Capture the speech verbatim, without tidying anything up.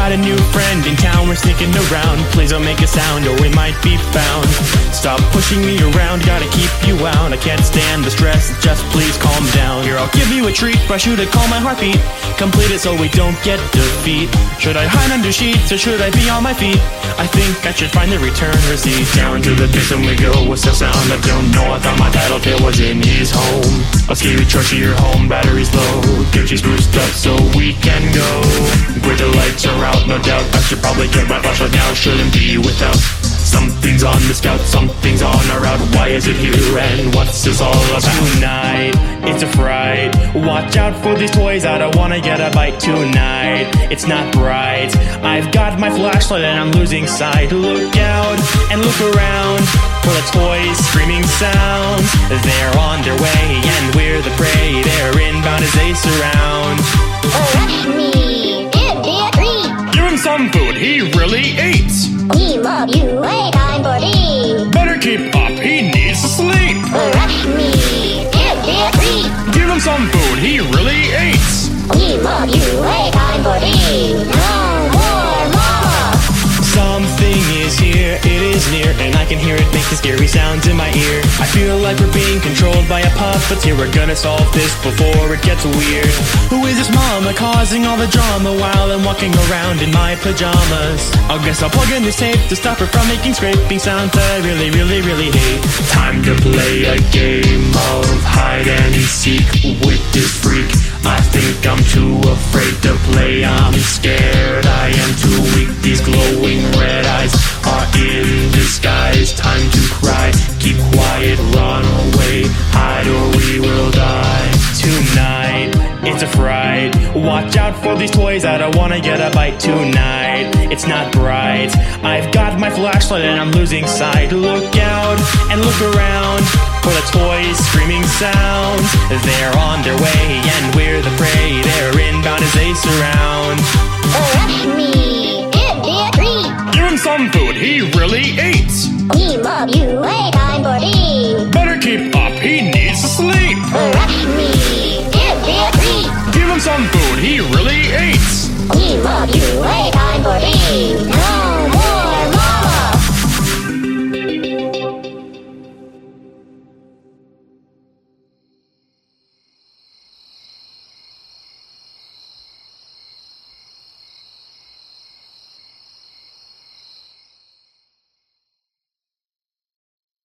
got a new friend in town, we're sneaking around. Please don't make a sound or we might be found. Stop pushing me around, gotta keep you out. I can't stand the stress, just please calm down. Here, I'll give you a treat, brush you to calm my heartbeat. Complete it so we don't get defeat. Should I hide under sheets or should I be on my feet? I think I should find the return receipt. Down to the basement we go, what's the sound? I don't know, I thought my tattletale was in his home. A scary truck to your home, battery's low. Get you spruced up so we can go. Great, the lights are out, no doubt. I should probably get my flashlight now, shouldn't be without. Something's on the scout, something's on our route. Why is it here and what's this all about? Tonight, it's a fright. Watch out for these toys, I don't wanna get a bite tonight. It's not bright, I've got my flashlight and I'm losing sight. Look out and look around for the toys, screaming sounds. They're on their way and we're the prey. They're inbound as they surround. Rush me, give me a treat. Give him some food, he really ate. We love you, wait time for tea. Better keep up, he needs to sleep. Rush me, give me a treat. Give him some food, he really ate. We love you, wait time for tea. No more mama. Something is here, it is near, and I can hear it make the scary sounds in my ear. I feel like we're being controlled by a puppeteer. We're gonna solve this before it gets weird. Who is this mama causing all the drama while I'm walking around in my pajamas? I guess I'll plug in this tape to stop her from making scraping sounds I really, really, really hate. Time to play a game of hide and seek with this freak. I think I'm too afraid to play, I'm scared, I am too weak. These glowing red eyes are in disguise. Time to cry, keep quiet, run away, hide or we will die. Tonight, it's a fright. Watch out for these toys, I don't wanna get a bite tonight. It's not bright, I've got my flashlight and I'm losing sight. Look out and look around for the toys, screaming sounds. They're on their way and we're the prey. They're inbound as they surround. Rush me, give me a treat. Give him some food, he really ate. We love you, wait time for tea. Better keep up, he needs to sleep. Rush me, give me a treat. Give him some food, he really ate. We love you, wait time for tea.